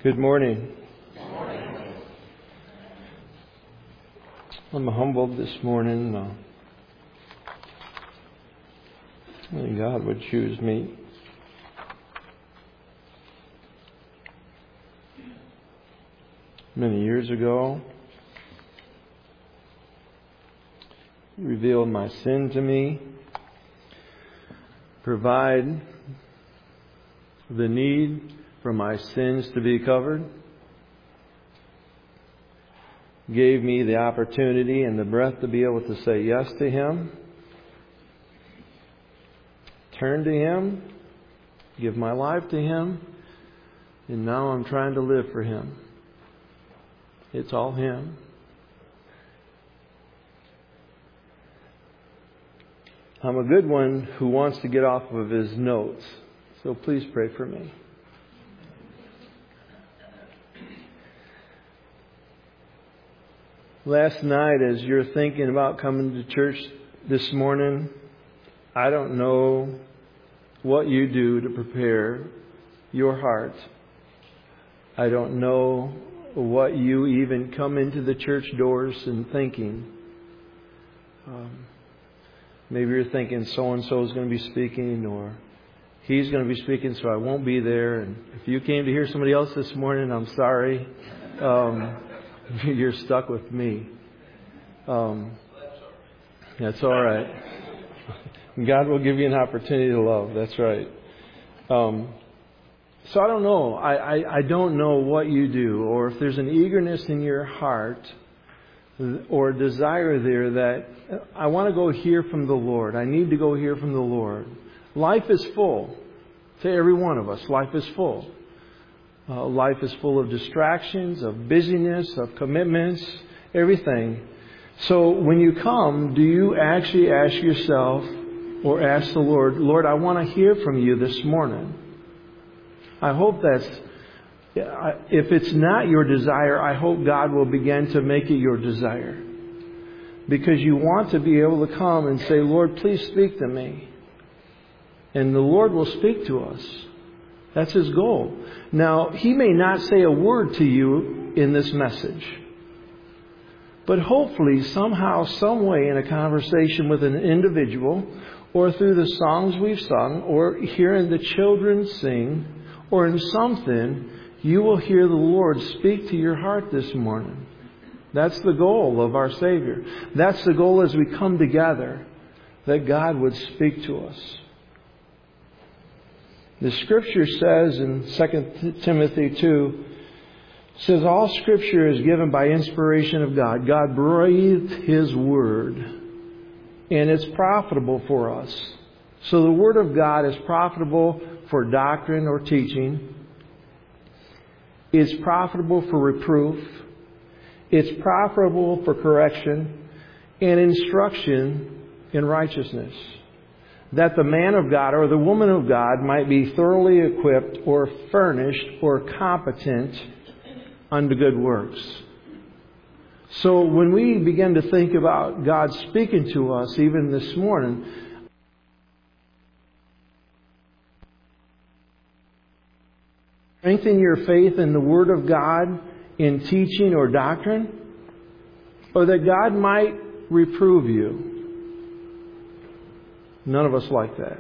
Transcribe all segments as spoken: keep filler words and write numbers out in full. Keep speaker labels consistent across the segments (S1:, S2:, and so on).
S1: Good morning. Good morning. I'm humbled this morning. Uh, that God would choose me. Many years ago, He revealed my sin to me, provide the need for my sins to be covered, gave me the opportunity and the breath to be able to say yes to Him, turn to Him, give my life to Him, and now I'm trying to live for Him. It's all Him. I'm a good one who wants to get off of his notes, so please pray for me. Last night, as you're thinking about coming to church this morning, I don't know what you do to prepare your heart. I don't know what you even come into the church doors and thinking. Um, maybe you're thinking so-and-so is going to be speaking, or he's going to be speaking, so I won't be there. And if you came to hear somebody else this morning, I'm sorry. Um, You're stuck with me. Um, that's all right. God will give you an opportunity to love. That's right. Um, so I don't know. I, I, I don't know what you do, or if there's an eagerness in your heart or a desire there that I want to go hear from the Lord. I need to go hear from the Lord. Life is full. To every one of us, life is full. Uh, life is full of distractions, of busyness, of commitments, everything. So when you come, do you actually ask yourself or ask the Lord, Lord, I want to hear from you this morning? I hope that's, if it's not your desire, I hope God will begin to make it your desire. Because you want to be able to come and say, Lord, please speak to me. And the Lord will speak to us. That's His goal. Now, He may not say a word to you in this message. But hopefully, somehow, some way, in a conversation with an individual, or through the songs we've sung, or hearing the children sing, or in something, you will hear the Lord speak to your heart this morning. That's the goal of our Savior. That's the goal as we come together, that God would speak to us. The Scripture says in Second Timothy two, says all Scripture is given by inspiration of God. God breathed His Word, and it's profitable for us. So the Word of God is profitable for doctrine or teaching. It's profitable for reproof. It's profitable for correction and instruction in righteousness, that the man of God or the woman of God might be thoroughly equipped or furnished or competent unto good works. So when we begin to think about God speaking to us even this morning, strengthen your faith in the Word of God in teaching or doctrine, or that God might reprove you. None of us like that.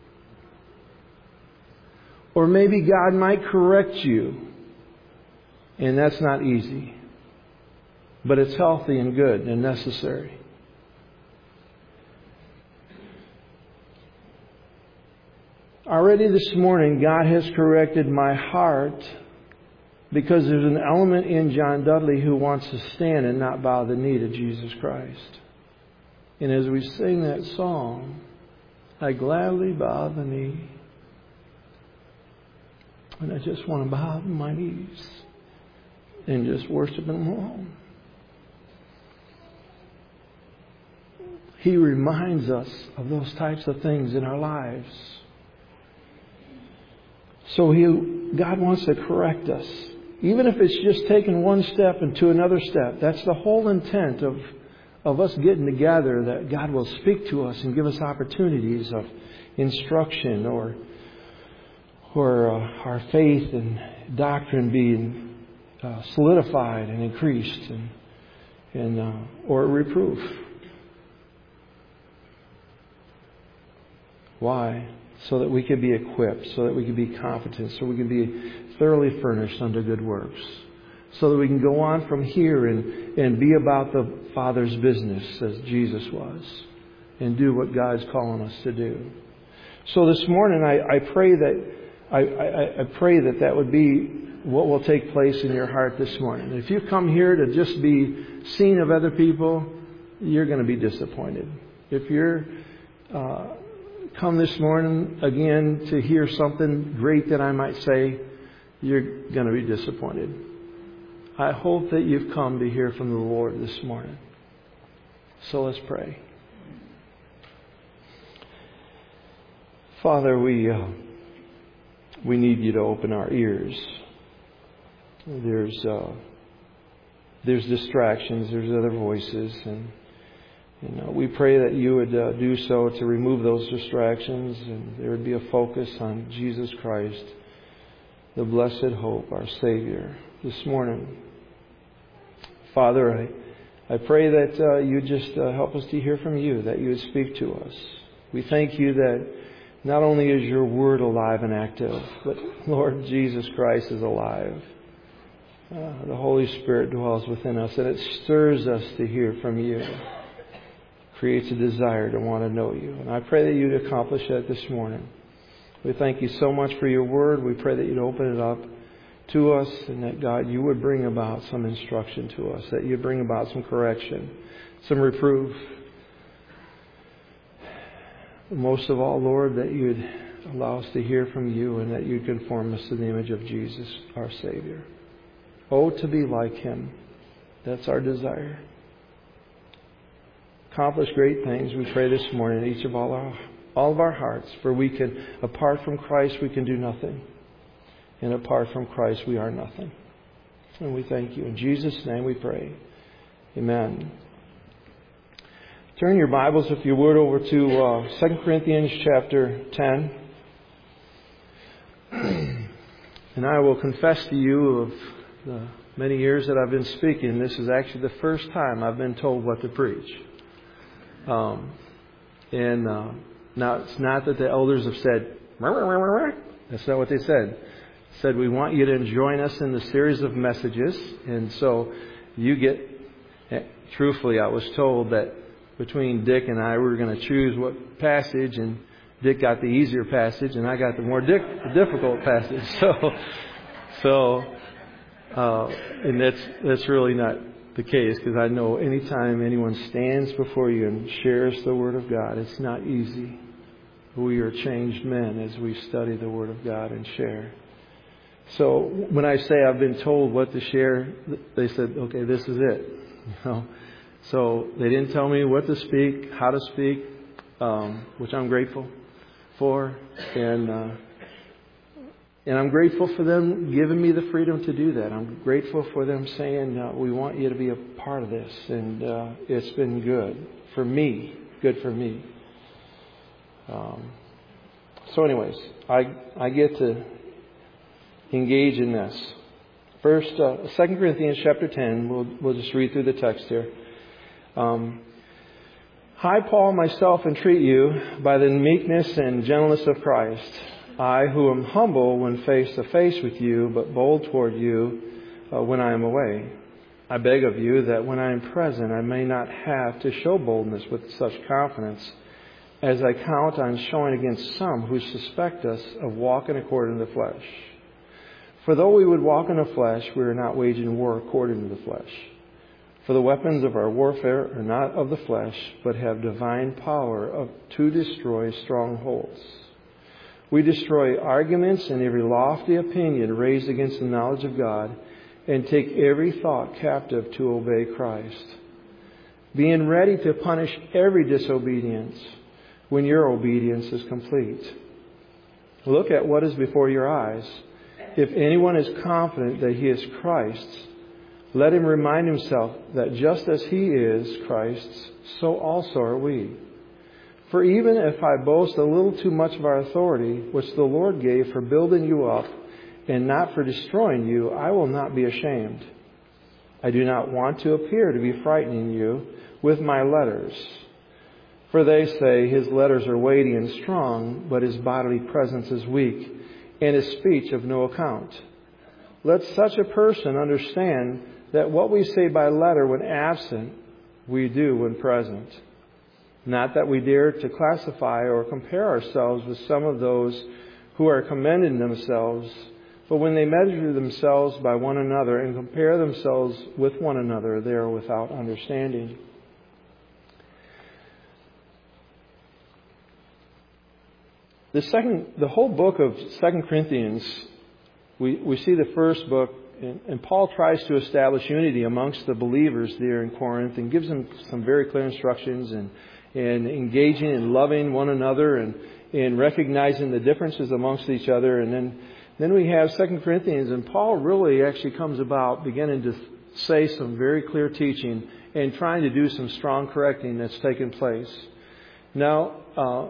S1: Or maybe God might correct you. And that's not easy. But it's healthy and good and necessary. Already this morning, God has corrected my heart, because there's an element in John Dudley who wants to stand and not bow the knee to Jesus Christ. And as we sing that song, I gladly bow the knee. And I just want to bow my knees and just worship Him alone. He reminds us of those types of things in our lives. So he, God wants to correct us. Even if it's just taking one step into another step. That's the whole intent of of us getting together, that God will speak to us and give us opportunities of instruction or or uh, our faith and doctrine being uh, solidified and increased, and, and uh, or reproof. Why? So that we could be equipped, so that we could be competent, so we can be thoroughly furnished unto good works, so that we can go on from here and, and be about the Father's business as Jesus was, and do what God's calling us to do. So this morning, I, I pray that I, I, I pray that that would be what will take place in your heart this morning. If you come here to just be seen of other people, you're going to be disappointed. If you're uh, come this morning again to hear something great that I might say, you're going to be disappointed. I hope that you've come to hear from the Lord this morning. So let's pray. Father, we uh, we need you to open our ears. There's uh, there's distractions, there's other voices, and you know, we pray that you would uh, do so to remove those distractions, and there would be a focus on Jesus Christ, the blessed hope, our Savior, this morning. Father, I, I pray that uh, you just uh, help us to hear from you, that you would speak to us. We thank you that not only is your word alive and active, but Lord, Jesus Christ is alive. Uh, the Holy Spirit dwells within us, and it stirs us to hear from you. Creates a desire to want to know you. And I pray that you'd accomplish that this morning. We thank you so much for your word. We pray that you'd open it up to us, and that, God, you would bring about some instruction to us, that you'd bring about some correction, some reproof. Most of all, Lord, that you'd allow us to hear from you, and that you'd conform us to the image of Jesus, our Savior. Oh, to be like him. That's our desire. Accomplish great things, we pray this morning, in each of all our, all of our hearts. For we can, apart from Christ, we can do nothing. And apart from Christ, we are nothing. And we thank you. In Jesus' name we pray. Amen. Turn your Bibles, if you would, over to uh, Second Corinthians chapter ten. And I will confess to you of the many years that I've been speaking, this is actually the first time I've been told what to preach. Um, and uh, now it's not that the elders have said, that's not what they said. They said, we want you to join us in the series of messages. And so you get, truthfully, I was told that between Dick and I, we were going to choose what passage, and Dick got the easier passage, and I got the more dick, difficult passage. So, so, uh, and that's that's really not the case, because I know anytime anyone stands before you and shares the Word of God, it's not easy. We are changed men as we study the Word of God and share. So when I say I've been told what to share, they said, okay, this is it. You know. So they didn't tell me what to speak, how to speak, um, which I'm grateful for, and uh, and I'm grateful for them giving me the freedom to do that. I'm grateful for them saying, uh, we want you to be a part of this, and uh, it's been good for me, good for me. Um, so, anyways, I I get to engage in this. First, uh, Second Corinthians chapter ten. We'll we'll just read through the text here. Um, I, Paul, myself entreat you by the meekness and gentleness of Christ, I who am humble when face to face with you, but bold toward you uh, when I am away. I beg of you that when I am present, I may not have to show boldness with such confidence as I count on showing against some who suspect us of walking according to the flesh. For though we would walk in the flesh, we are not waging war according to the flesh. For the weapons of our warfare are not of the flesh, but have divine power of, to destroy strongholds. We destroy arguments and every lofty opinion raised against the knowledge of God, and take every thought captive to obey Christ, being ready to punish every disobedience when your obedience is complete. Look at what is before your eyes. If anyone is confident that he is Christ's, let him remind himself that just as he is Christ's, so also are we. For even if I boast a little too much of our authority, which the Lord gave for building you up and not for destroying you, I will not be ashamed. I do not want to appear to be frightening you with my letters. For they say his letters are weighty and strong, but his bodily presence is weak, and his speech of no account. Let such a person understand that what we say by letter when absent, we do when present. Not that we dare to classify or compare ourselves with some of those who are commending themselves, but when they measure themselves by one another and compare themselves with one another, they are without understanding. The second, the whole book of Second Corinthians, we, we see the first book, and, and Paul tries to establish unity amongst the believers there in Corinth and gives them some very clear instructions and, and engaging and loving one another and, and recognizing the differences amongst each other. And then, then we have Second Corinthians, and Paul really actually comes about beginning to say some very clear teaching and trying to do some strong correcting that's taken place. Now, uh,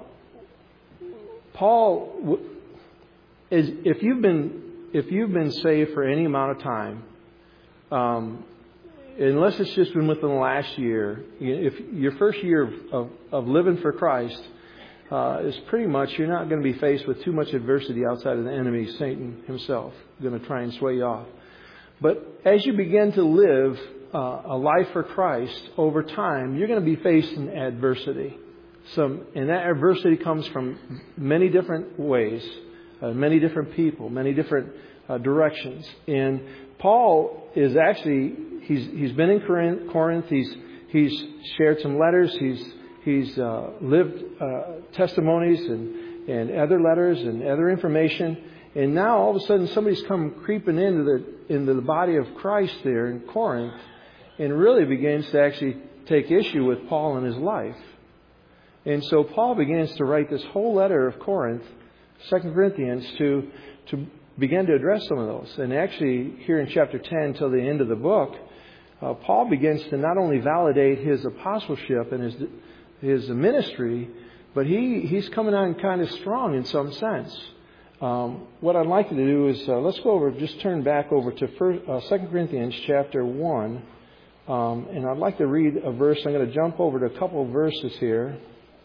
S1: Paul, is if you've been if you've been saved for any amount of time, um, unless it's just been within the last year, if your first year of, of, of living for Christ uh, is pretty much, you're not going to be faced with too much adversity outside of the enemy, Satan himself, going to try and sway you off. But as you begin to live uh, a life for Christ over time, you're going to be facing adversity. Some, and that adversity comes from many different ways, uh, many different people, many different uh, directions. And Paul is actually, he's he's been in Corinth, Corinth he's he's shared some letters, he's he's uh, lived uh, testimonies and, and other letters and other information. And now all of a sudden somebody's come creeping into the into the body of Christ there in Corinth and really begins to actually take issue with Paul and his life. And so Paul begins to write this whole letter of Corinth, Second Corinthians, to to begin to address some of those. And actually, here in chapter ten till the end of the book, uh, Paul begins to not only validate his apostleship and his his ministry, but he, he's coming on kind of strong in some sense. Um, what I'd like you to do is, uh, let's go over, just turn back over to first, uh, Second Corinthians chapter one. Um, and I'd like to read a verse. I'm going to jump over to a couple of verses here.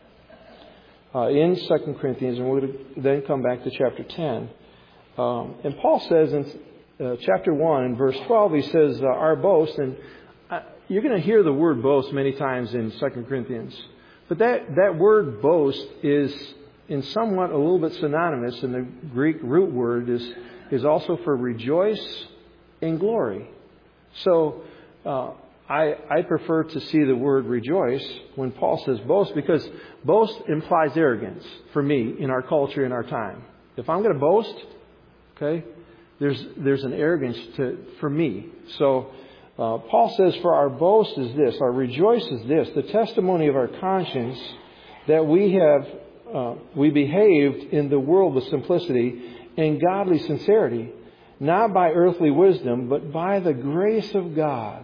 S1: Uh, in Second Corinthians, and we'll then come back to chapter ten. Um, and Paul says in uh, chapter one, in verse twelve, he says, uh, our boast, and uh, you're going to hear the word boast many times in Second Corinthians. But that, that word boast is in somewhat a little bit synonymous, and the Greek root word is, is also for rejoice and glory. So, uh, I, I prefer to see the word rejoice when Paul says boast, because boast implies arrogance for me in our culture, in our time. If I'm going to boast, okay, there's there's an arrogance to for me. So uh, Paul says, for our boast is this, our rejoice is this, the testimony of our conscience that we have uh, we behaved in the world with simplicity and godly sincerity, not by earthly wisdom, but by the grace of God.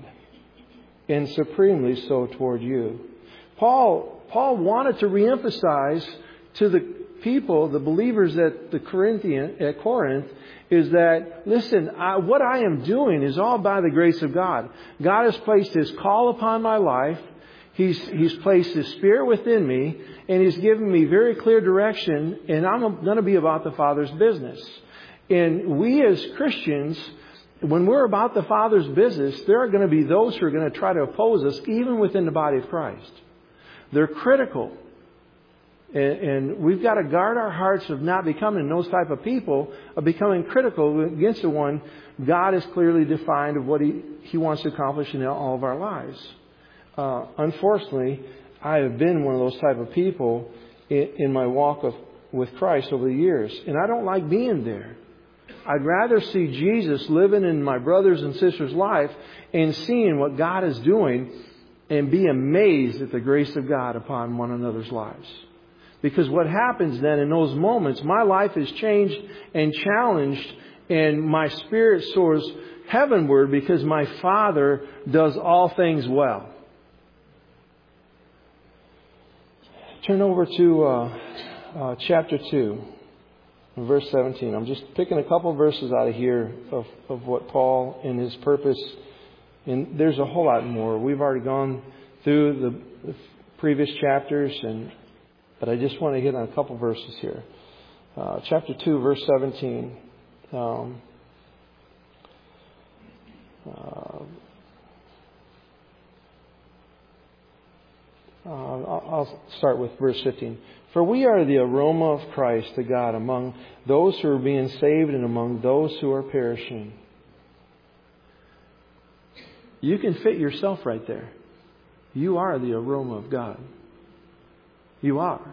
S1: And supremely so toward you. Paul Paul wanted to reemphasize to the people, the believers at the Corinthian at Corinth, is that, listen, I, what I am doing is all by the grace of God. God has placed His call upon my life. He's He's placed His Spirit within me, and He's given me very clear direction, and I'm going to be about the Father's business. And we as Christians, when we're about the Father's business, there are going to be those who are going to try to oppose us, even within the body of Christ. They're critical. And, and we've got to guard our hearts of not becoming those type of people, of becoming critical against the one God has clearly defined of what He, he wants to accomplish in all of our lives. Uh, unfortunately, I have been one of those type of people in, in my walk of, with Christ over the years. And I don't like being there. I'd rather see Jesus living in my brothers and sisters' life and seeing what God is doing and be amazed at the grace of God upon one another's lives. Because what happens then in those moments, my life is changed and challenged, and my spirit soars heavenward because my Father does all things well. Turn over to uh, uh, chapter two. Verse seventeen. I'm just picking a couple verses out of here of, of what Paul and his purpose. And there's a whole lot more. We've already gone through the, the previous chapters, and but I just want to hit on a couple verses here. Uh, chapter two, verse seventeen. Um, uh, uh, I'll start with verse fifteen. For we are the aroma of Christ to God among those who are being saved and among those who are perishing. You can fit yourself right there. You are the aroma of God. You are.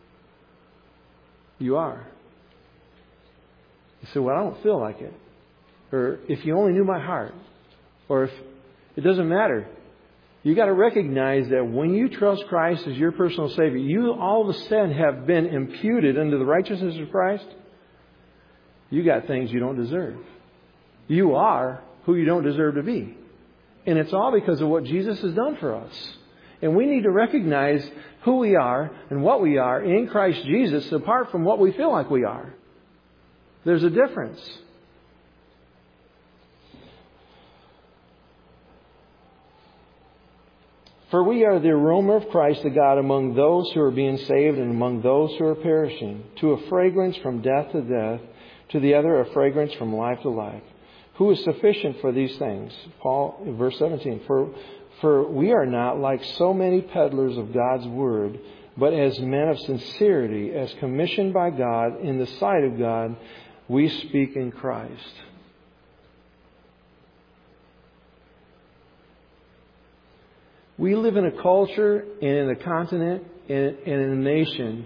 S1: You are. You say, well, I don't feel like it. Or if you only knew my heart. Or if it doesn't matter. You got to recognize that when you trust Christ as your personal Savior, you all of a sudden have been imputed into the righteousness of Christ. You got things you don't deserve. You are who you don't deserve to be. And it's all because of what Jesus has done for us. And we need to recognize who we are and what we are in Christ Jesus apart from what we feel like we are. There's a difference. For we are the aroma of Christ to God among those who are being saved and among those who are perishing. To a fragrance from death to death, to the other a fragrance from life to life. Who is sufficient for these things? Paul, in verse seventeen. For, for we are not like so many peddlers of God's word, but as men of sincerity, as commissioned by God in the sight of God, we speak in Christ. We live in a culture and in a continent and in a nation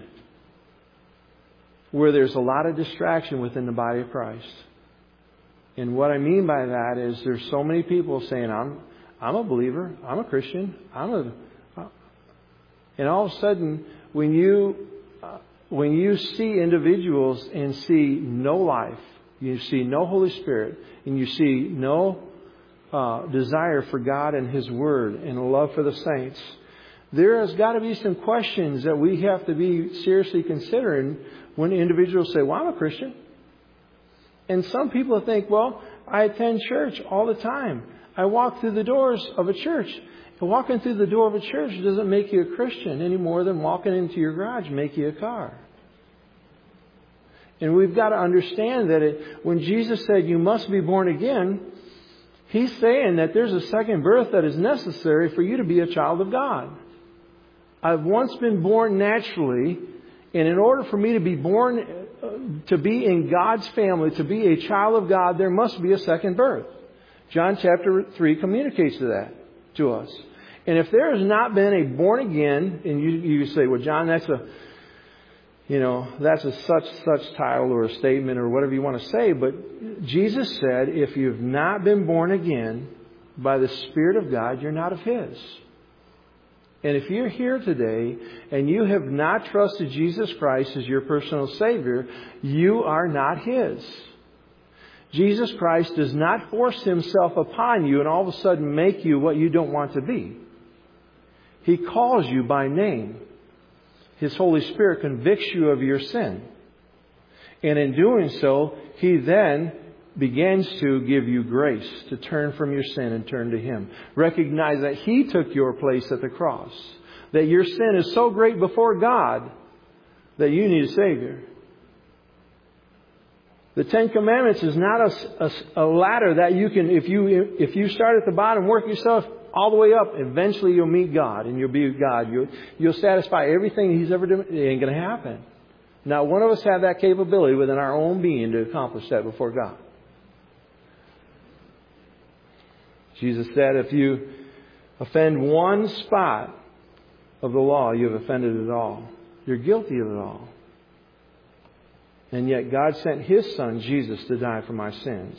S1: where there's a lot of distraction within the body of Christ. And what I mean by that is there's so many people saying, I'm I'm a believer, I'm a Christian, I'm a... And all of a sudden, when you, uh, when you see individuals and see no life, you see no Holy Spirit, and you see no Uh, desire for God and His Word and a love for the saints, there has got to be some questions that we have to be seriously considering when individuals say, well, I'm a Christian. And some people think, well, I attend church all the time. I walk through the doors of a church. And walking through the door of a church doesn't make you a Christian any more than walking into your garage make you a car. And we've got to understand that it, when Jesus said you must be born again, He's saying that there's a second birth that is necessary for you to be a child of God. I've once been born naturally, and in order for me to be born, uh, to be in God's family, to be a child of God, there must be a second birth. John chapter three communicates to that to us. And if there has not been a born again, and you, you say, well, John, that's a... You know, that's a such, such title or a statement or whatever you want to say. But Jesus said, if you've not been born again by the Spirit of God, you're not of His. And if you're here today and you have not trusted Jesus Christ as your personal Savior, you are not His. Jesus Christ does not force Himself upon you and all of a sudden make you what you don't want to be. He calls you by name. His Holy Spirit convicts you of your sin. And in doing so, He then begins to give you grace to turn from your sin and turn to Him. Recognize that He took your place at the cross. That your sin is so great before God that you need a Savior. The Ten Commandments is not a, a, a ladder that you can, if you if you start at the bottom, work yourself all the way up, eventually you'll meet God and you'll be with God. You'll, you'll satisfy everything He's ever done. It ain't going to happen. Now, one of us have that capability within our own being to accomplish that before God. Jesus said, if you offend one spot of the law, you have offended it all. You're guilty of it all. And yet God sent His Son, Jesus, to die for my sins.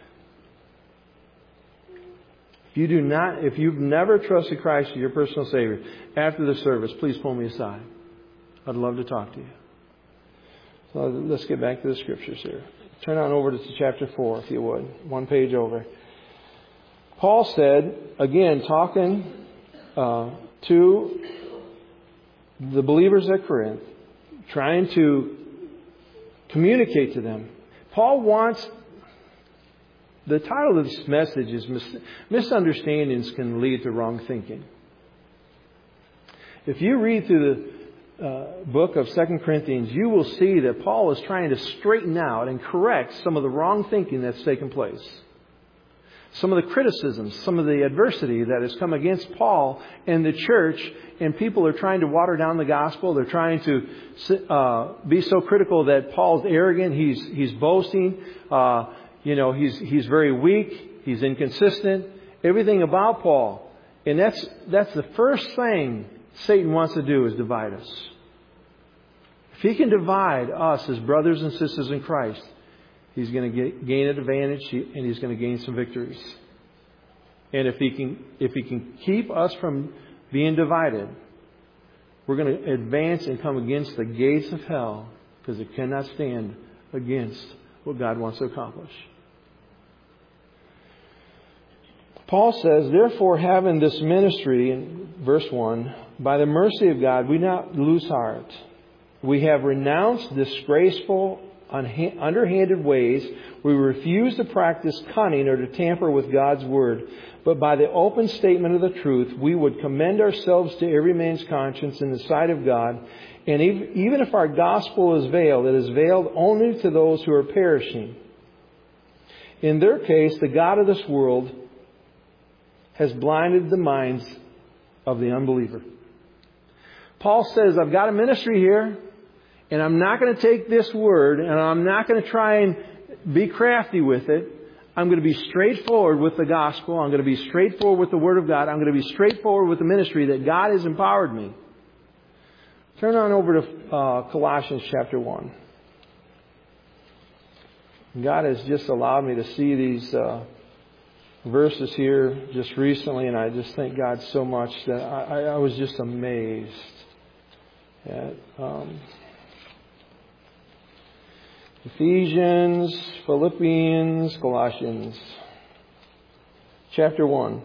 S1: If you do not, if you've never trusted Christ as your personal Savior, after the service, please pull me aside. I'd love to talk to you. So let's get back to the Scriptures here. Turn on over to chapter four, if you would. One page over. Paul said, again, talking uh, to the believers at Corinth, trying to Communicate to them. Paul wants, the title of this message is Mis- Misunderstandings Can Lead to Wrong Thinking. If you read through the uh, book of Second Corinthians, you will see that Paul is trying to straighten out and correct some of the wrong thinking that's taken place. Some of the criticisms, some of the adversity that has come against Paul and the church, and people are trying to water down the gospel. They're trying to uh, be so critical that Paul's arrogant. He's he's boasting. Uh, you know, he's he's very weak. He's inconsistent. Everything about Paul, and that's that's the first thing Satan wants to do, is divide us. If he can divide us as brothers and sisters in Christ, he's going to get, gain an advantage, and he's going to gain some victories. And if he can, if he can keep us from being divided, we're going to advance and come against the gates of hell, because it cannot stand against what God wants to accomplish. Paul says, therefore, having this ministry, in verse one, by the mercy of God, we not lose heart. We have renounced disgraceful, underhanded ways. We refuse to practice cunning or to tamper with God's word. But by the open statement of the truth, we would commend ourselves to every man's conscience in the sight of God. And even if our gospel is veiled, it is veiled only to those who are perishing. In their case, the God of this world has blinded the minds of the unbeliever. Paul says, I've got a ministry here, and I'm not going to take this word, and I'm not going to try and be crafty with it. I'm going to be straightforward with the gospel. I'm going to be straightforward with the Word of God. I'm going to be straightforward with the ministry that God has empowered me. Turn on over to uh, Colossians chapter one. God has just allowed me to see these uh, verses here just recently, and I just thank God so much that I, I was just amazed at um, Ephesians, Philippians, Colossians, chapter one.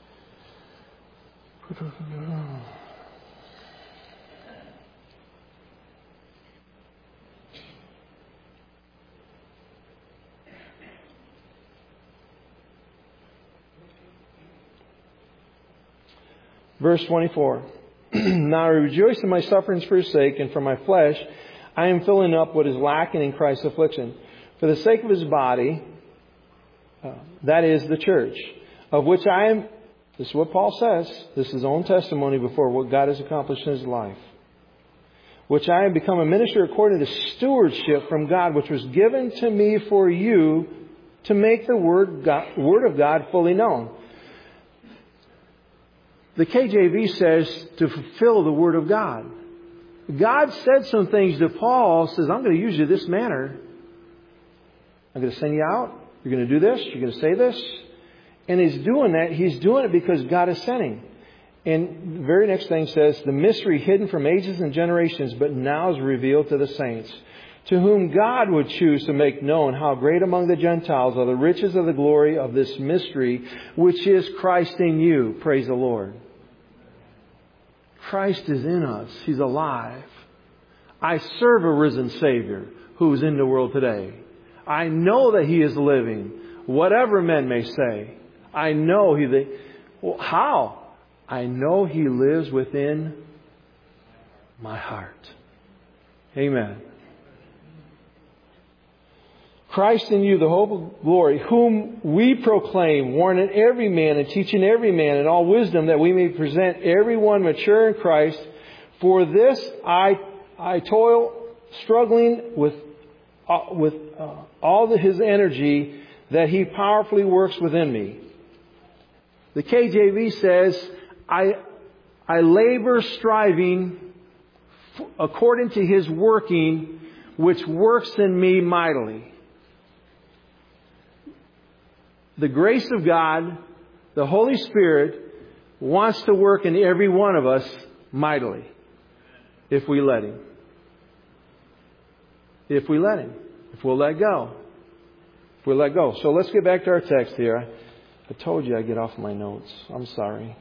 S1: Verse twenty-four. Now I rejoice in my sufferings for His sake, and for my flesh I am filling up what is lacking in Christ's affliction, for the sake of His body, uh, that is the church, of which I am, this is what Paul says, this is his own testimony before what God has accomplished in his life, which I have become a minister according to stewardship from God, which was given to me for you to make the word, God, word of God fully known. The K J V says to fulfill the Word of God. God said some things to Paul, says, I'm going to use you this manner. I'm going to send you out. You're going to do this. You're going to say this. And He's doing that. He's doing it because God is sending. And the very next thing says, the mystery hidden from ages and generations, but now is revealed to the saints, to whom God would choose to make known how great among the Gentiles are the riches of the glory of this mystery, which is Christ in you. Praise the Lord. Christ is in us. He's alive. I serve a risen Savior who is in the world today. I know that He is living, whatever men may say. I know He... They, well, how? I know He lives within my heart. Amen. Christ in you, the hope of glory, whom we proclaim, warning every man and teaching every man in all wisdom, that we may present everyone mature in Christ. For this I I toil, struggling with uh, with uh, all the, His energy that He powerfully works within me. The K J V says, I I labor striving f- according to His working, which works in me mightily. The grace of God, the Holy Spirit, wants to work in every one of us mightily, if we let Him. If we let Him. If we'll let go. If we'll let go. So let's get back to our text here. I, I told you I'd get off my notes. I'm sorry.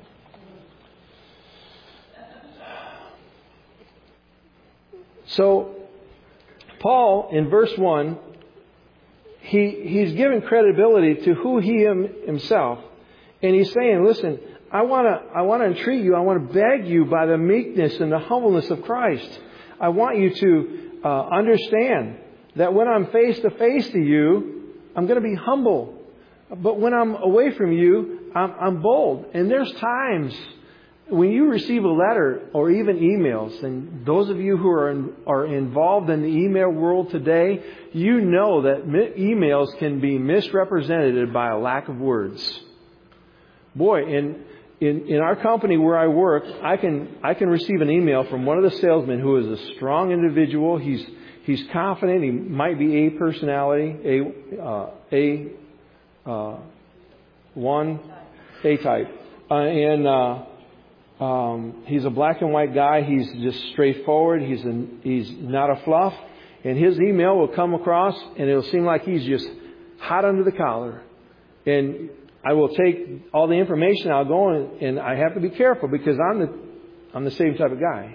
S1: So, Paul, in verse one, he, he's given credibility to who he him, himself. And he's saying, listen, I want to I want to entreat you, I want to beg you by the meekness and the humbleness of Christ. I want you to uh, understand that when I'm face to face to you, I'm going to be humble. But when I'm away from you, I'm, I'm bold. And there's times when you receive a letter or even emails, and those of you who are in, are involved in the email world today, you know that emails can be misrepresented by a lack of words. Boy, in in in our company where I work, I can I can receive an email from one of the salesmen who is a strong individual. He's he's confident. He might be A personality, A uh, A uh, one, A type, uh, and. Uh, Um, he's a black and white guy. He's just straightforward. He's a, he's not a fluff. And his email will come across and it'll seem like he's just hot under the collar. And I will take all the information. I'll go and, and I have to be careful because I'm the I'm the same type of guy.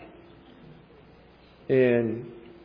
S1: And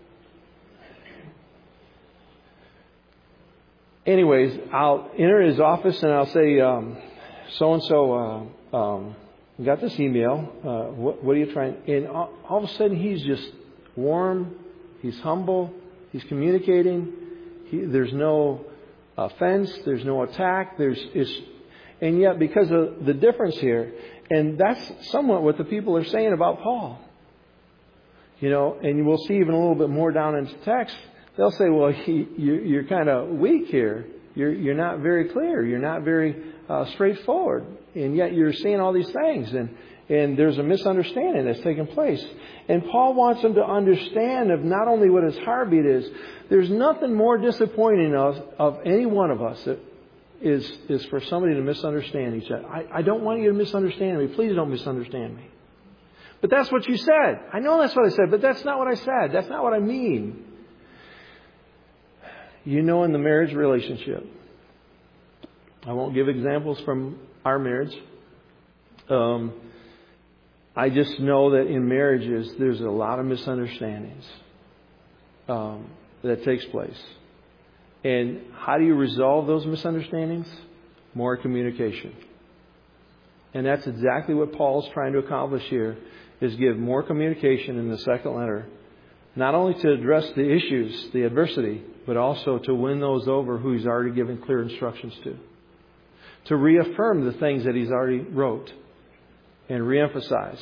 S1: anyways, I'll enter his office and I'll say, um, so and so. Uh, um, Got this email. Uh, what, what are you trying? And all, all of a sudden, he's just warm. He's humble. He's communicating. He, there's no offense. There's no attack. There's, it's, and yet, because of the difference here, and that's somewhat what the people are saying about Paul. You know, and we'll see even a little bit more down into text. They'll say, "Well, he, you, you're kind of weak here. You're, you're not very clear. You're not very uh, straightforward." And yet you're seeing all these things. And, and there's a misunderstanding that's taking place. And Paul wants them to understand of not only what his heartbeat is. There's nothing more disappointing of, of any one of us that is, is for somebody to misunderstand each other. I, I don't want you to misunderstand me. Please don't misunderstand me. But that's what you said. I know that's what I said, but that's not what I said. That's not what I mean. You know, in the marriage relationship, I won't give examples from our marriage. Um, I just know that in marriages, there's a lot of misunderstandings um, that takes place. And how do you resolve those misunderstandings? More communication. And that's exactly what Paul's trying to accomplish here, is give more communication in the second letter. Not only to address the issues, the adversity, but also to win those over who he's already given clear instructions to. To reaffirm the things that he's already wrote and reemphasize.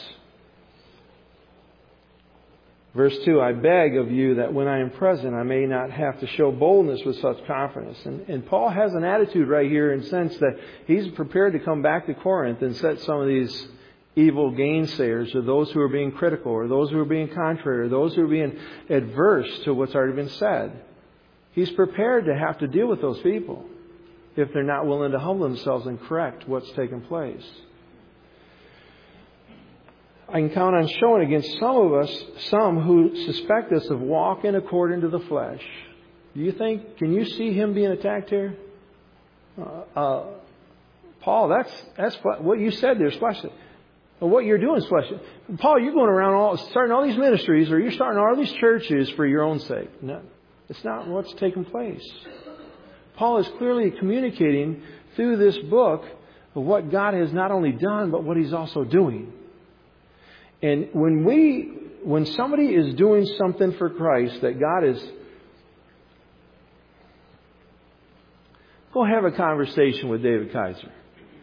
S1: Verse two, I beg of you that when I am present, I may not have to show boldness with such confidence. And, and Paul has an attitude right here in the sense that he's prepared to come back to Corinth and set some of these evil gainsayers, or those who are being critical, or those who are being contrary, or those who are being adverse to what's already been said. He's prepared to have to deal with those people if they're not willing to humble themselves and correct what's taken place. I can count on showing against some of us, some who suspect us of walking according to the flesh. Do you think, can you see him being attacked here? Uh, uh, Paul, that's that's what you said there's fleshly. What you're doing is fleshly. Paul, you're going around all, starting all these ministries, or you're starting all these churches for your own sake. No, it's not what's taking place. Paul is clearly communicating through this book of what God has not only done, but what He's also doing. And when we, when somebody is doing something for Christ that God is, go have a conversation with David Kaiser.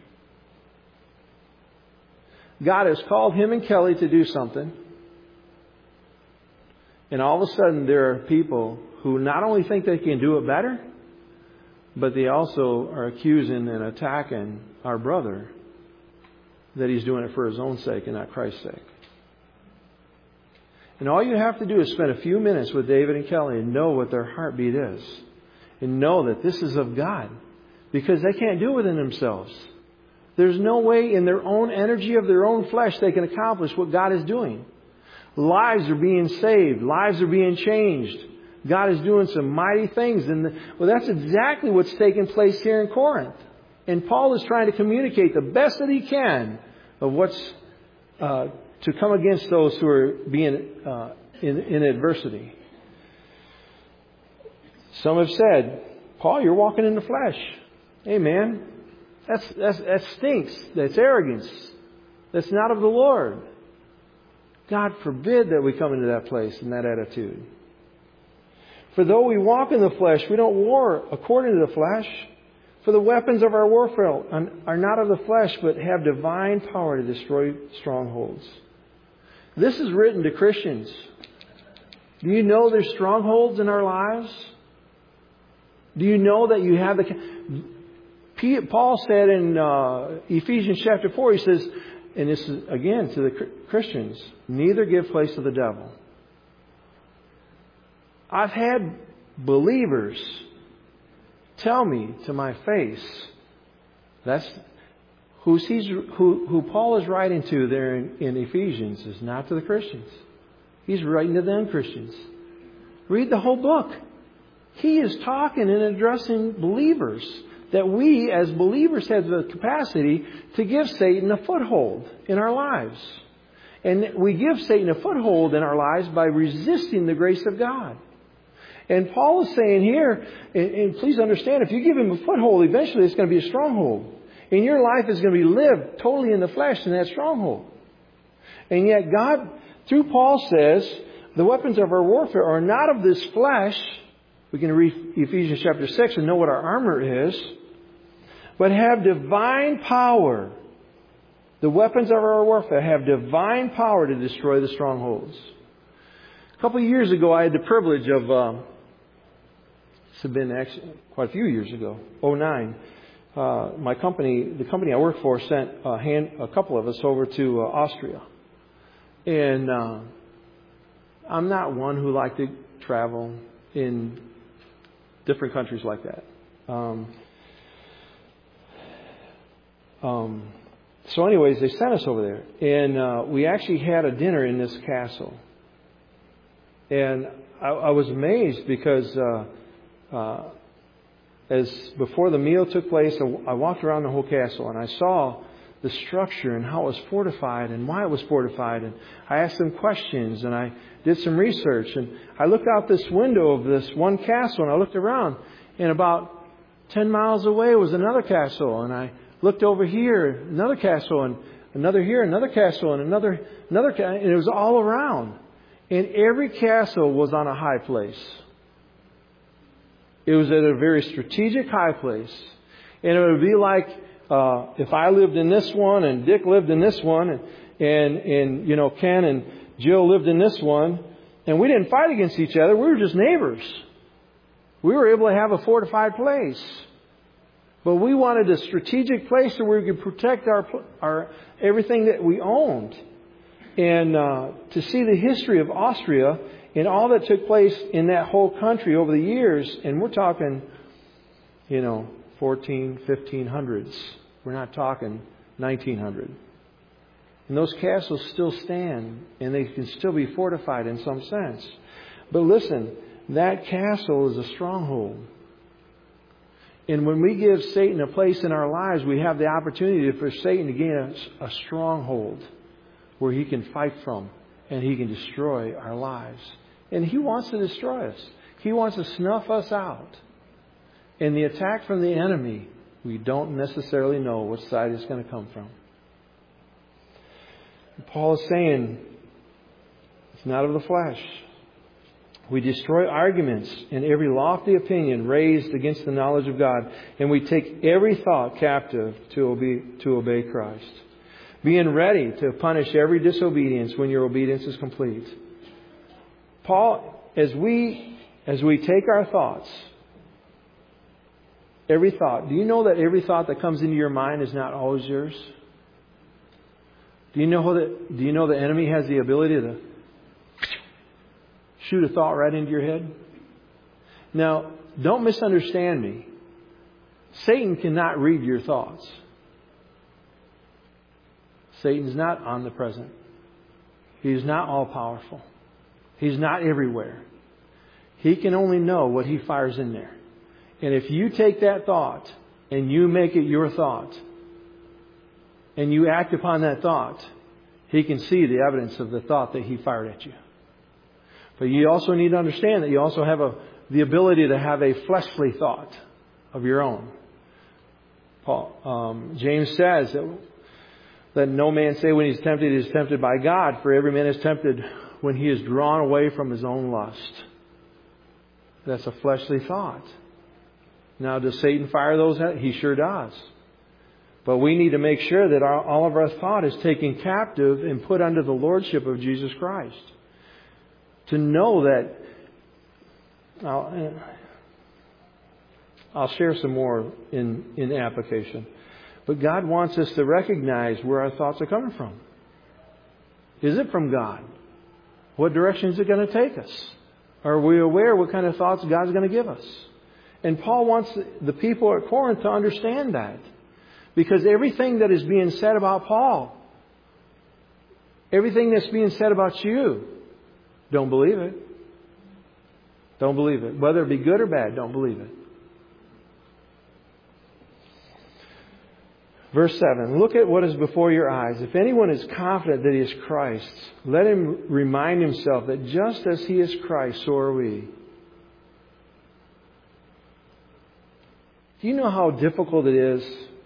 S1: God has called him and Kelly to do something. And all of a sudden there are people who not only think they can do it better, but they also are accusing and attacking our brother that he's doing it for his own sake and not Christ's sake. And all you have to do is spend a few minutes with David and Kelly and know what their heartbeat is. And know that this is of God. Because they can't do it within themselves. There's no way in their own energy of their own flesh they can accomplish what God is doing. Lives are being saved. Lives are being changed. God is doing some mighty things. And the, well, that's exactly what's taking place here in Corinth. And Paul is trying to communicate the best that he can of what's uh, to come against those who are being uh, in, in adversity. Some have said, Paul, you're walking in the flesh. Hey, man, that's, that's, that stinks. That's arrogance. That's not of the Lord. God forbid that we come into that place and that attitude. For though we walk in the flesh, we don't war according to the flesh. For the weapons of our warfare are not of the flesh, but have divine power to destroy strongholds. This is written to Christians. Do you know there's strongholds in our lives? Do you know that you have the... Paul said in uh, Ephesians chapter four, he says, and this is again to the Christians, neither give place to the devil. I've had believers tell me to my face, that's who's he's, who, who Paul is writing to there in, in Ephesians is not to the Christians. He's writing to them Christians. Read the whole book. He is talking and addressing believers, that we as believers have the capacity to give Satan a foothold in our lives. And we give Satan a foothold in our lives by resisting the grace of God. And Paul is saying here, and, and please understand, if you give him a foothold, eventually it's going to be a stronghold. And your life is going to be lived totally in the flesh in that stronghold. And yet God, through Paul, says, the weapons of our warfare are not of this flesh. We can read Ephesians chapter six and know what our armor is. But have divine power. The weapons of our warfare have divine power to destroy the strongholds. A couple of years ago, I had the privilege of, um, this had been actually quite a few years ago, oh nine. Uh, my company, the company I work for, sent a, hand, a couple of us over to uh, Austria. And uh, I'm not one who liked to travel in different countries like that. Um, um, so anyways, they sent us over there. And uh, we actually had a dinner in this castle. And I, I was amazed because uh, uh, as before the meal took place, I, I walked around the whole castle and I saw the structure and how it was fortified and why it was fortified. And I asked them questions and I did some research. And I looked out this window of this one castle and I looked around. And about ten miles away was another castle. And I looked over here, another castle, and another here, another castle, and another, another castle. And it was all around. And every castle was on a high place. It was at a very strategic high place. And it would be like uh, if I lived in this one and Dick lived in this one and, and, and, you know, Ken and Jill lived in this one. And we didn't fight against each other. We were just neighbors. We were able to have a fortified place. But we wanted a strategic place where we could protect our, our everything that we owned. And uh, to see the history of Austria and all that took place in that whole country over the years, and we're talking, you know, fourteen, fifteen hundreds. We're not talking nineteen hundred. And those castles still stand, and they can still be fortified in some sense. But listen, that castle is a stronghold. And when we give Satan a place in our lives, we have the opportunity for Satan to gain a, a stronghold where he can fight from and he can destroy our lives. And he wants to destroy us. He wants to snuff us out. And the attack from the enemy, we don't necessarily know which side it's going to come from. Paul is saying, it's not of the flesh. We destroy arguments and every lofty opinion raised against the knowledge of God. And we take every thought captive to obey, to obey Christ. Being ready to punish every disobedience when your obedience is complete. Paul, as we, as we take our thoughts, every thought, do you know that every thought that comes into your mind is not always yours? Do you know that, do you know the enemy has the ability to shoot a thought right into your head? Now, don't misunderstand me. Satan cannot read your thoughts. Satan's not omnipresent. He's not all-powerful. He's not everywhere. He can only know what he fires in there. And if you take that thought and you make it your thought and you act upon that thought, he can see the evidence of the thought that he fired at you. But you also need to understand that you also have a, the ability to have a fleshly thought of your own. Paul, um, James says that, that no man say when he's tempted, he is tempted by God. For every man is tempted when he is drawn away from his own lust. That's a fleshly thought. Now, does Satan fire those out? He sure does. But we need to make sure that our, all of our thought is taken captive and put under the lordship of Jesus Christ. To know that... I'll, I'll share some more in, in application. But God wants us to recognize where our thoughts are coming from. Is it from God? What direction is it going to take us? Are we aware what kind of thoughts God's going to give us? And Paul wants the people at Corinth to understand that. Because everything that is being said about Paul, everything that's being said about you, don't believe it. Don't believe it. Whether it be good or bad, don't believe it. Verse seven, look at what is before your eyes. If anyone is confident that he is Christ, let him remind himself that just as he is Christ, so are we. Do you know how difficult it is?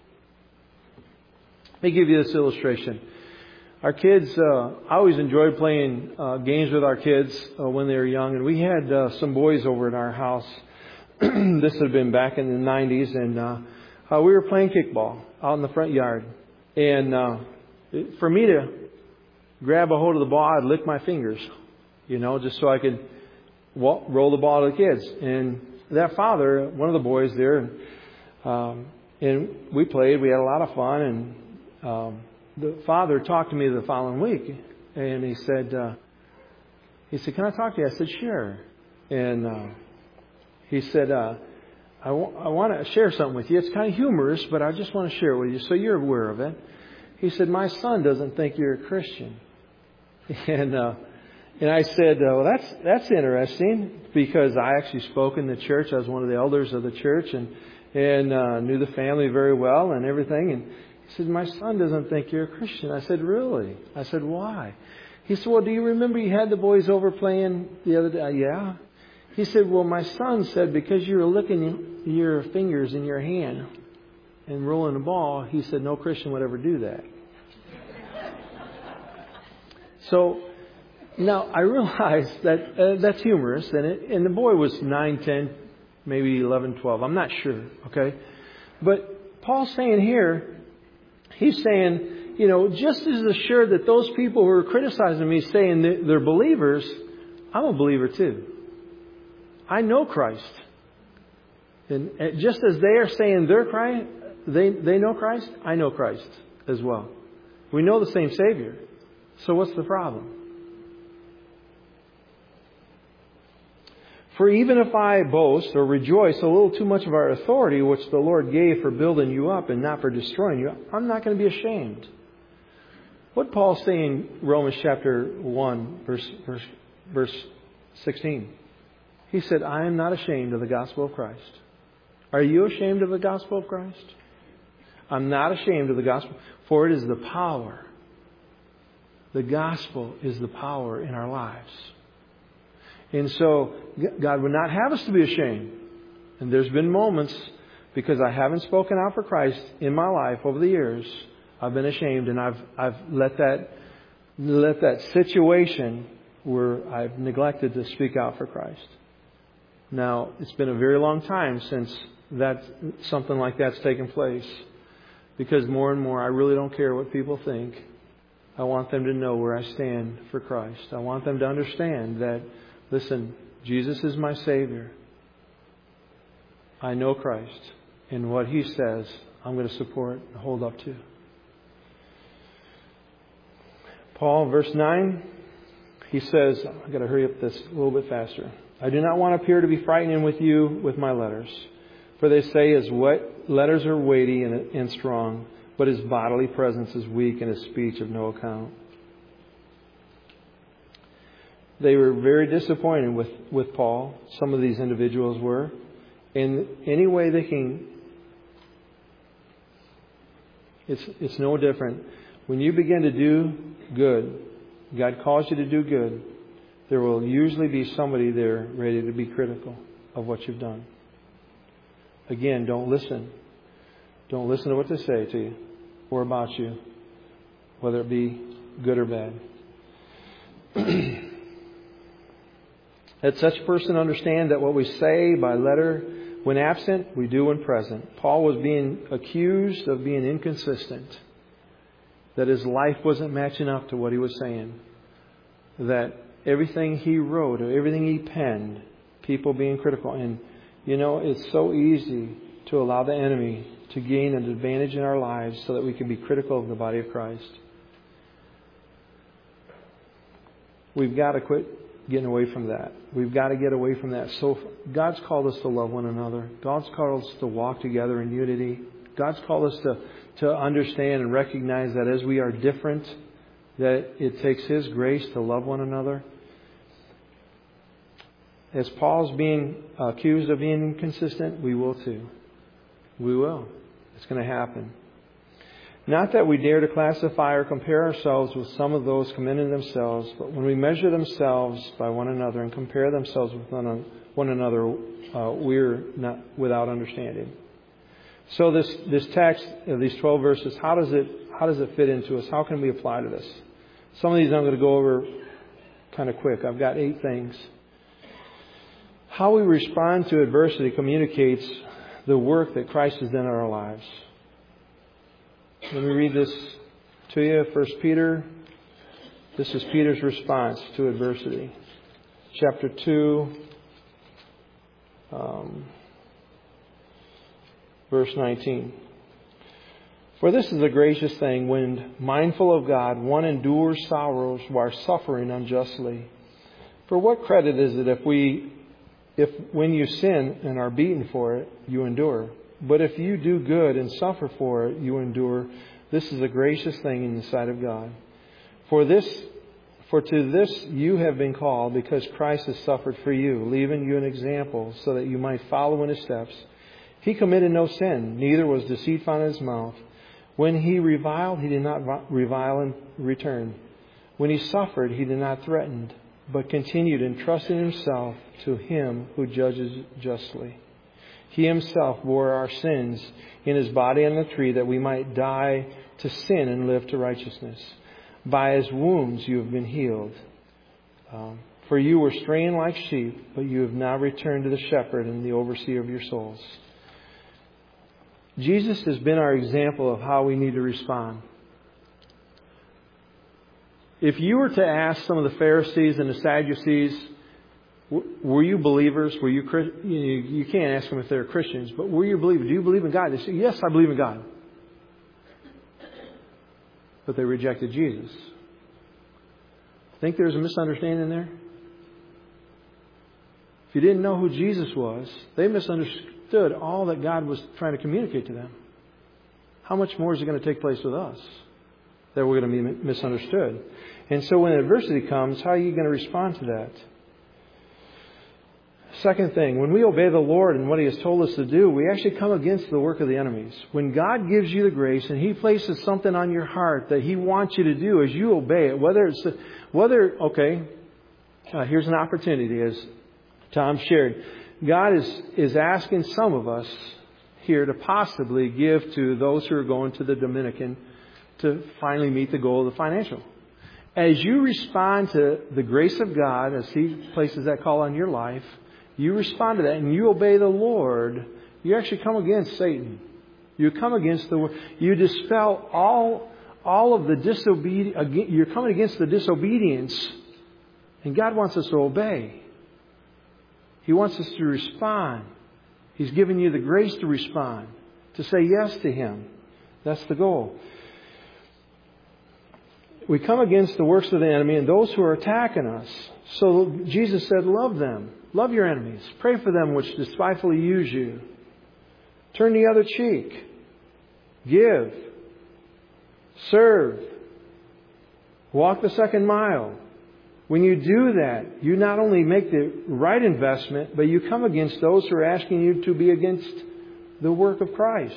S1: Let me give you this illustration. Our kids, uh, I always enjoyed playing uh, games with our kids uh, when they were young. And we had uh, some boys over at our house. This had been back in the nineties. And uh, uh, we were playing kickball out in the front yard. And uh, for me to grab a hold of the ball, I'd lick my fingers, you know, just so I could walk, roll the ball to the kids. And that father, one of the boys there, um, and we played. We had a lot of fun. And um, the father talked to me the following week. And he said, uh, he said, can I talk to you? I said, sure. And uh, he said, uh, I, w- I want to share something with you. It's kind of humorous, but I just want to share it with you so you're aware of it. He said, my son doesn't think you're a Christian. And uh, and I said, uh, well, that's that's interesting, because I actually spoke in the church. I was one of the elders of the church and and uh, knew the family very well and everything. And he said, my son doesn't think you're a Christian. I said, really? I said, why? He said, well, do you remember you had the boys over playing the other day? Yeah. He said, well, my son said because you were licking your fingers in your hand and rolling the ball, he said no Christian would ever do that. So now I realized that uh, that's humorous, and it, and the boy was nine, ten, maybe eleven, twelve. I'm not sure, okay? But Paul's saying here, he's saying, you know, just as assured that those people who are criticizing me saying that they're believers, I'm a believer too. I know Christ. And just as they are saying they're Christ, they, they know Christ, I know Christ as well. We know the same Savior. So what's the problem? For even if I boast or rejoice a little too much of our authority, which the Lord gave for building you up and not for destroying you, I'm not going to be ashamed. What Paul's saying in Romans chapter one, verse, verse, verse sixteen. He said, I am not ashamed of the gospel of Christ. Are you ashamed of the gospel of Christ? I'm not ashamed of the gospel, for it is the power. The gospel is the power in our lives. And so God would not have us to be ashamed. And there's been moments, because I haven't spoken out for Christ in my life over the years, I've been ashamed, and I've I've let that let that situation where I've neglected to speak out for Christ. Now, it's been a very long time since that something like that's taken place, because more and more I really don't care what people think. I want them to know where I stand for Christ. I want them to understand that, listen, Jesus is my Savior. I know Christ. And what He says, I'm going to support and hold up to. Paul, verse nine, he says, I've got to hurry up this a little bit faster. I do not want to appear to be frightening with you with my letters. For they say his wet letters are weighty and, and strong, but his bodily presence is weak and his speech of no account. They were very disappointed with, with Paul. Some of these individuals were. In any way they can, it's, it's no different. When you begin to do good, God calls you to do good, there will usually be somebody there ready to be critical. of what you've done. Again, don't listen. Don't listen to what they say to you or about you, whether it be good or bad. Let such a person understand that what we say by letter when absent, we do when present. Paul was being accused of being inconsistent, that his life wasn't matching up to what he was saying, that everything he wrote, or everything he penned, people being critical. And, you know, it's so easy to allow the enemy to gain an advantage in our lives so that we can be critical of the body of Christ. We've got to quit getting away from that. We've got to get away from that. So God's called us to love one another. God's called us to walk together in unity. God's called us to, to understand and recognize that as we are different, that it takes His grace to love one another. As Paul's being accused of being inconsistent, we will too. We will. It's going to happen. Not that we dare to classify or compare ourselves with some of those commending themselves, but when we measure themselves by one another and compare themselves with one another, uh, we're not without understanding. So this this text, uh, these twelve verses, how does it how does it fit into us? How can we apply to this? Some of these I'm going to go over kind of quick. I've got eight things. How we respond to adversity communicates the work that Christ has done in our lives. Let me read this to you. First Peter. This is Peter's response to adversity. Chapter two, um, verse nineteen. For this is a gracious thing, when mindful of God, one endures sorrows while suffering unjustly. For what credit is it if we, if when you sin and are beaten for it, you endure? But if you do good and suffer for it, you endure. This is a gracious thing in the sight of God. For this, for to this you have been called, because Christ has suffered for you, leaving you an example, so that you might follow in His steps. He committed no sin, neither was deceit found in His mouth. When He reviled, He did not revile in return. When He suffered, He did not threaten, but continued entrusting Himself to Him who judges justly. He Himself bore our sins in His body on the tree, that we might die to sin and live to righteousness. By His wounds you have been healed. Um, for you were straying like sheep, but you have now returned to the shepherd and the overseer of your souls. Jesus has been our example of how we need to respond. If you were to ask some of the Pharisees and the Sadducees, were you believers? Were you, you can't ask them if they're Christians, but were you believers? Do you believe in God? They say, yes, I believe in God. But they rejected Jesus. Think there's a misunderstanding there? If you didn't know who Jesus was, they misunderstood all that God was trying to communicate to them. How much more is it going to take place with us that we're going to be misunderstood? And so when adversity comes, how are you going to respond to that? Second thing, when we obey the Lord and what He has told us to do, we actually come against the work of the enemies. When God gives you the grace and He places something on your heart that He wants you to do as you obey it, whether it's, whether, okay, uh, here's an opportunity, as Tom shared. God is, is asking some of us here to possibly give to those who are going to the Dominican to finally meet the goal of the financial. As you respond to the grace of God, as He places that call on your life, you respond to that and you obey the Lord, you actually come against Satan. You come against the, you dispel all, all of the disobedience, you're coming against the disobedience, and God wants us to obey. He wants us to respond. He's given you the grace to respond, to say yes to Him. That's the goal. We come against the works of the enemy and those who are attacking us. So Jesus said, love them. Love your enemies. Pray for them which despitefully use you. Turn the other cheek. Give. Serve. Walk the second mile. When you do that, you not only make the right investment, but you come against those who are asking you to be against the work of Christ.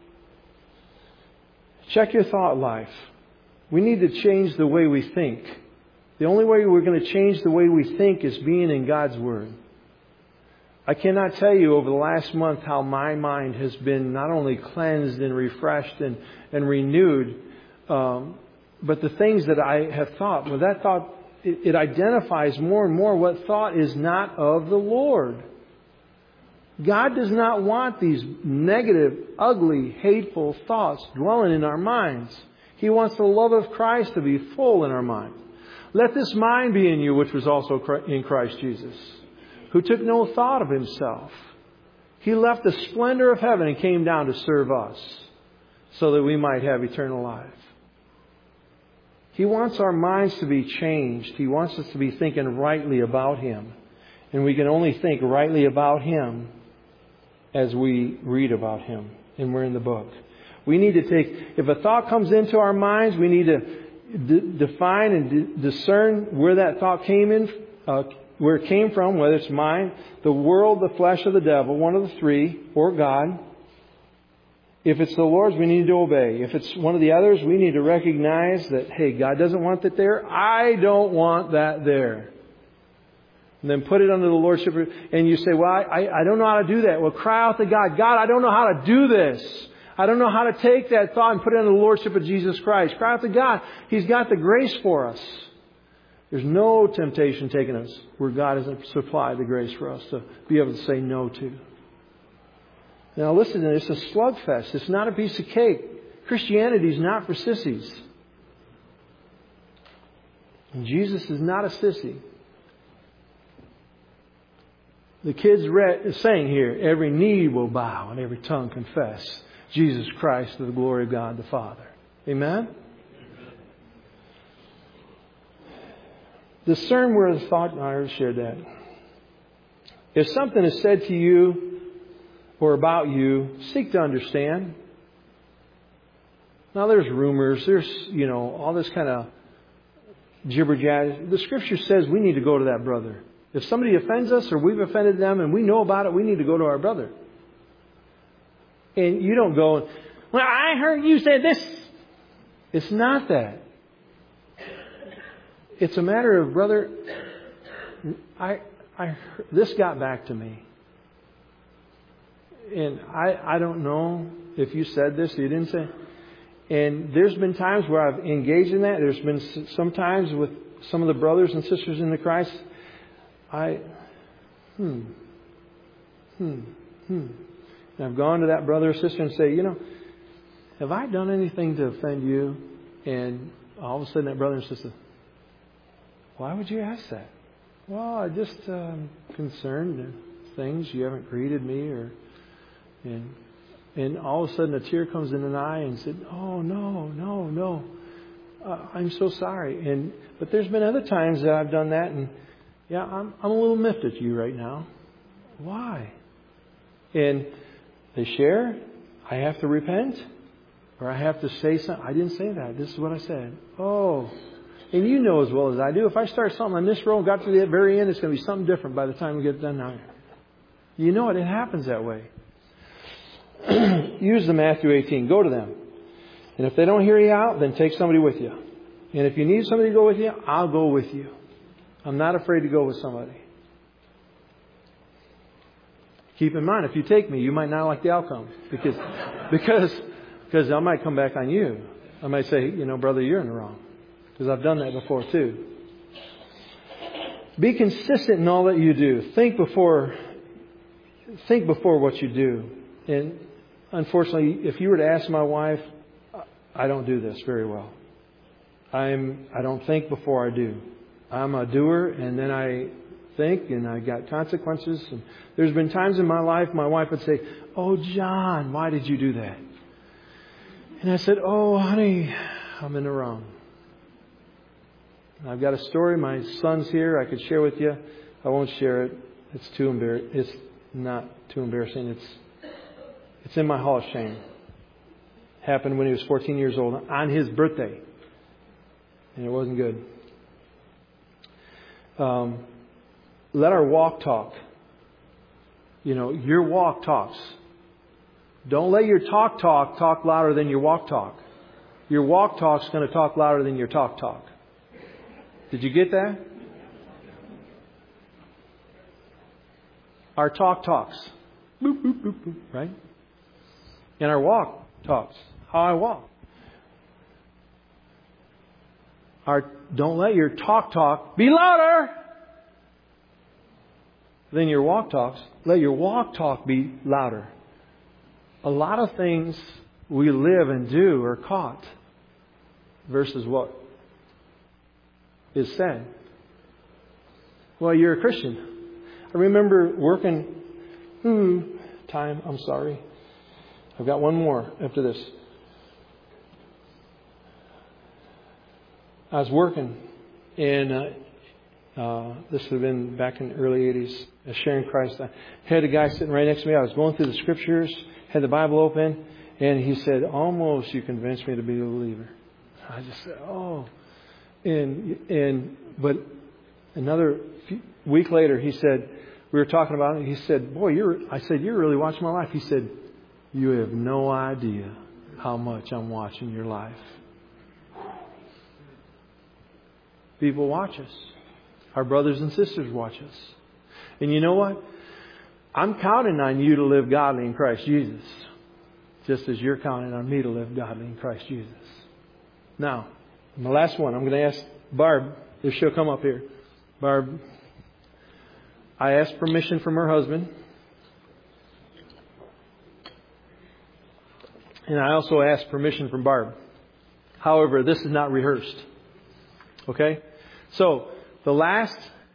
S1: Check your thought life. We need to change the way we think. The only way we're going to change the way we think is being in God's Word. I cannot tell you over the last month how my mind has been not only cleansed and refreshed and, and renewed, um, but the things that I have thought, well, that thought, it, it identifies more and more what thought is not of the Lord. God does not want these negative, ugly, hateful thoughts dwelling in our minds. He wants the love of Christ to be full in our mind. Let this mind be in you, which was also in Christ Jesus, who took no thought of Himself. He left the splendor of heaven and came down to serve us so that we might have eternal life. He wants our minds to be changed. He wants us to be thinking rightly about Him. And we can only think rightly about Him as we read about Him and we're in the book. We need to take, if a thought comes into our minds, we need to d- define and d- discern where that thought came in, uh, where it came from, whether it's mine, the world, the flesh, or the devil, one of the three, or God. If it's the Lord's, we need to obey. If it's one of the others, we need to recognize that, hey, God doesn't want that there. I don't want that there. And then put it under the Lordship. And you say, well, I, I don't know how to do that. Well, cry out to God. God, I don't know how to do this. I don't know how to take that thought and put it under the Lordship of Jesus Christ. Cry out to God. He's got the grace for us. There's no temptation taking us where God hasn't supplied the grace for us to be able to say no to. Now listen, it's a slugfest. It's not a piece of cake. Christianity is not for sissies. And Jesus is not a sissy. The kids read, saying here, every knee will bow and every tongue confess Jesus Christ to the glory of God the Father. Amen? Discern where the thought, I already shared that. If something is said to you or about you, seek to understand. Now there's rumors, there's, you know, all this kind of jibber jabber. The Scripture says we need to go to that brother. If somebody offends us or we've offended them and we know about it, we need to go to our brother. And you don't go, well, I heard you say this. It's not that. It's a matter of, brother, I, I, this got back to me. And I, I don't know if you said this or you didn't say. And there's been times where I've engaged in that. There's been some times with some of the brothers and sisters in the Christ. I, hmm, hmm, hmm. And I've gone to that brother or sister and say, you know, have I done anything to offend you? And all of a sudden that brother and sister, why would you ask that? Well, I just um, concerned that things you haven't greeted me, or and and all of a sudden a tear comes in an eye and said, oh no, no, no, uh, I'm so sorry. And but there's been other times that I've done that, and yeah, I'm I'm a little miffed at you right now. Why? And they share. I have to repent, or I have to say something. I didn't say that. This is what I said. Oh. And you know as well as I do, if I start something on this road and got to the very end, it's going to be something different by the time we get done now. You know it. It happens that way. Use the Matthew eighteen. Go to them. And if they don't hear you out, then take somebody with you. And if you need somebody to go with you, I'll go with you. I'm not afraid to go with somebody. Keep in mind, if you take me, you might not like the outcome. Because, because, because I might come back on you. I might say, you know, brother, you're in the wrong. Because I've done that before too. Be consistent in all that you do. Think before, think before what you do. And unfortunately, if you were to ask my wife, I don't do this very well. I'm, I don't think before I do. I'm a doer, and then I think, and I got consequences. And there's been times in my life my wife would say, "Oh, John, why did you do that?" And I said, "Oh, honey, I'm in the wrong." I've got a story. My son's here. I could share with you. I won't share it. It's too embar- It's not too embarrassing. It's it's in my hall of shame. Happened when he was fourteen years old on his birthday, and it wasn't good. Um, let our walk talk. You know, your walk talks. Don't let your talk talk talk louder than your walk talk. Your walk talk's going to talk louder than your talk talk. Did you get that? Our talk talks. Boop, boop, boop, boop, right? And our walk talks. How I walk. Our, don't let your talk talk be louder than your walk talks. Let your walk talk be louder. A lot of things we live and do are caught versus what is said. Well, you're a Christian. I remember working... Ooh, time, I'm sorry. I've got one more after this. I was working, and uh, uh, this would have been back in the early eighties, uh, sharing Christ. I had a guy sitting right next to me. I was going through the Scriptures, had the Bible open, and he said, "Almost you convinced me to be a believer." I just said, "Oh," and and but another few, week later, he said, we were talking about it. He said, "Boy, you're." I said, "You're really watching my life." He said, "You have no idea how much I'm watching your life." People watch us. Our brothers and sisters watch us. And you know what? I'm counting on you to live godly in Christ Jesus. Just as you're counting on me to live godly in Christ Jesus. Now, my last one. I'm going to ask Barb if she'll come up here. Barb, I asked permission from her husband. And I also asked permission from Barb. However, this is not rehearsed. Okay? So, the last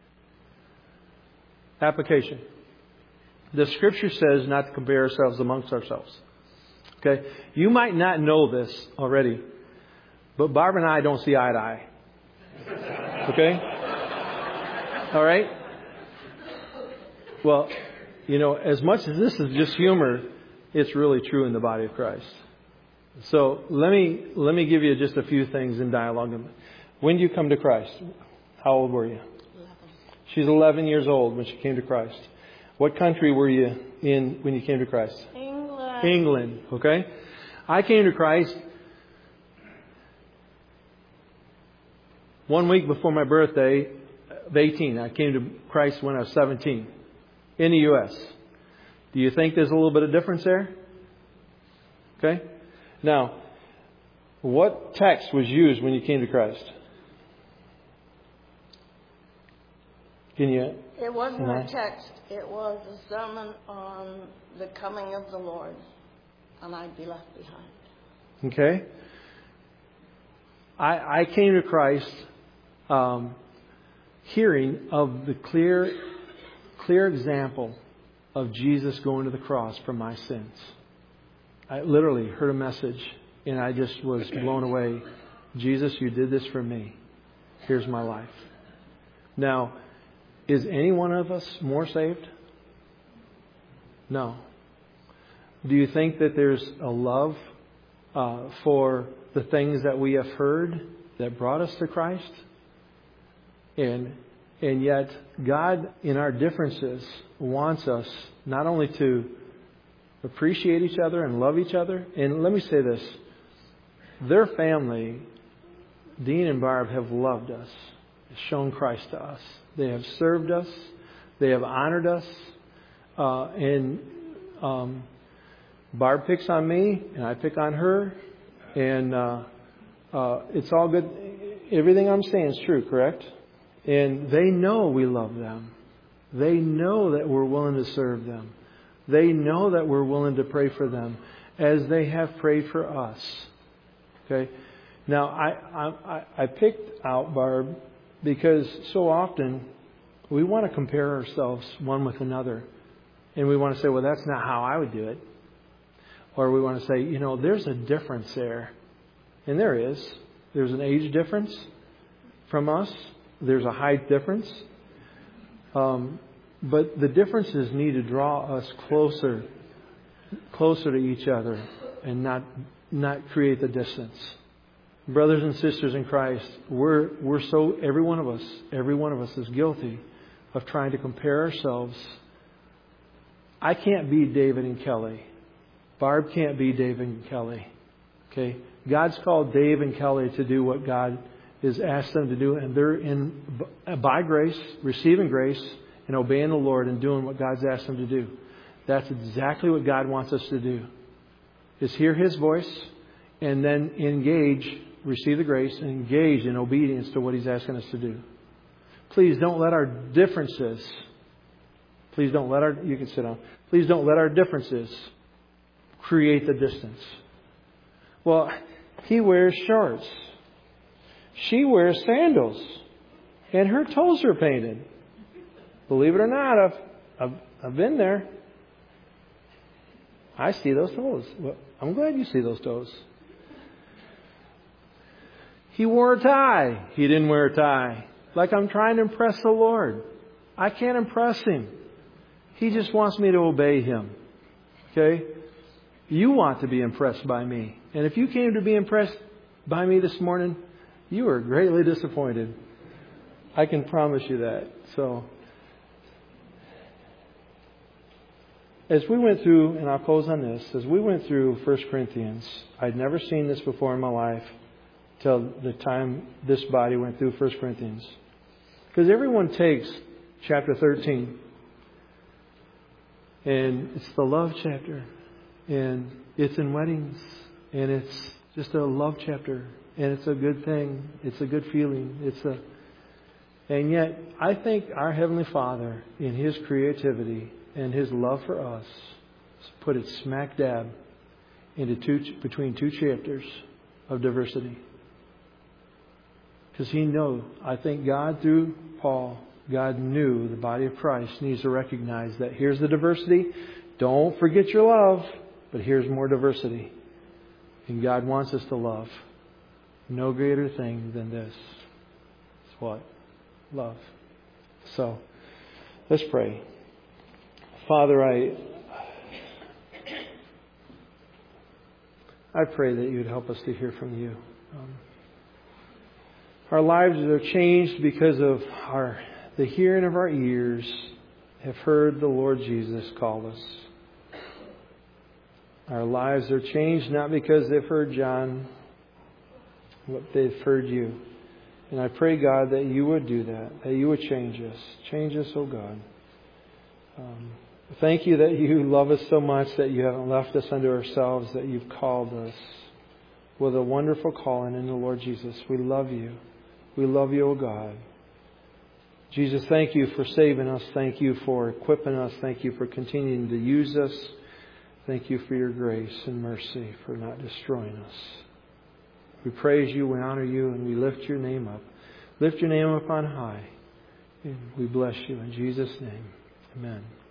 S1: application. The Scripture says not to compare ourselves amongst ourselves. Okay? You might not know this already, but Barb and I don't see eye to eye. Okay? All right? Well, you know, as much as this is just humor, it's really true in the body of Christ. So, let me let me give you just a few things in dialogue. When did you come to Christ? How old were you? eleven. She's eleven years old when she came to Christ. What country were you in when you came to Christ?
S2: England.
S1: England, okay? I came to Christ one week before my birthday of eighteen. I came to Christ when I was seventeen in the U S. Do you think there's a little bit of difference there? Okay? Now, what text was used when you came to Christ? Can you?
S2: It wasn't
S1: no?
S2: a text. It was a sermon on the coming of the Lord, and I'd be left behind.
S1: Okay. I, I came to Christ um, hearing of the clear, clear example of Jesus going to the cross for my sins. I literally heard a message, and I just was blown away. Jesus, you did this for me. Here's my life. Now, is any one of us more saved? No. Do you think that there's a love uh, for the things that we have heard that brought us to Christ? And and yet God, in our differences, wants us not only to appreciate each other and love each other. And let me say this. Their family, Dean and Barb, have loved us, shown Christ to us. They have served us. They have honored us. Uh, and um, Barb picks on me, and I pick on her. And uh, uh, it's all good. Everything I'm saying is true, correct? And they know we love them. They know that we're willing to serve them. They know that we're willing to pray for them as they have prayed for us. Okay? Now, I, I, I picked out Barb because so often we want to compare ourselves one with another. And we want to say, well, that's not how I would do it. Or we want to say, you know, there's a difference there. And there is. There's an age difference from us. There's a height difference. Um, but the differences need to draw us closer, closer to each other and not not create the distance. Brothers and sisters in Christ, we're we're so every one of us, every one of us is guilty of trying to compare ourselves. I can't be David and Kelly. Barb can't be David and Kelly. Okay? God's called Dave and Kelly to do what God has asked them to do, and they're in by grace, receiving grace, and obeying the Lord and doing what God's asked them to do. That's exactly what God wants us to do. Is hear His voice and then engage, receive the grace, and engage in obedience to what He's asking us to do. Please don't let our differences, please don't let our, you can sit down, please don't let our differences create the distance. Well, he wears shorts. She wears sandals. And her toes are painted. Believe it or not, I've, I've, I've been there. I see those toes. Well, I'm glad you see those toes. He wore a tie. He didn't wear a tie. Like I'm trying to impress the Lord. I can't impress Him. He just wants me to obey Him. Okay? You want to be impressed by me. And if you came to be impressed by me this morning, you were greatly disappointed. I can promise you that. So, as we went through, and I'll close on this, as we went through First Corinthians, I'd never seen this before in my life till the time this body went through First Corinthians. Because everyone takes chapter thirteen, and it's the love chapter, and it's in weddings, and it's just a love chapter, and it's a good thing, it's a good feeling, it's a, and yet I think our Heavenly Father, in His creativity and His love for us, put it smack dab into two, between two chapters of diversity. Because He knows, I think God through Paul, God knew the body of Christ needs to recognize that here's the diversity. Don't forget your love, but here's more diversity. And God wants us to love. No greater thing than this. It's what? Love. So, let's pray. Father, I I pray that you would help us to hear from you. Um, our lives are changed because of our the hearing of our ears have heard the Lord Jesus call us. Our lives are changed not because they've heard John, but they've heard you. And I pray, God, that you would do that, that you would change us. Change us, oh God. Um, thank you that you love us so much that you haven't left us unto ourselves, that you've called us with a wonderful calling in the Lord Jesus. We love you. We love you, oh God. Jesus, thank you for saving us. Thank you for equipping us. Thank you for continuing to use us. Thank you for your grace and mercy for not destroying us. We praise you, we honor you, and we lift your name up. Lift your name up on high. And we bless you in Jesus' name. Amen.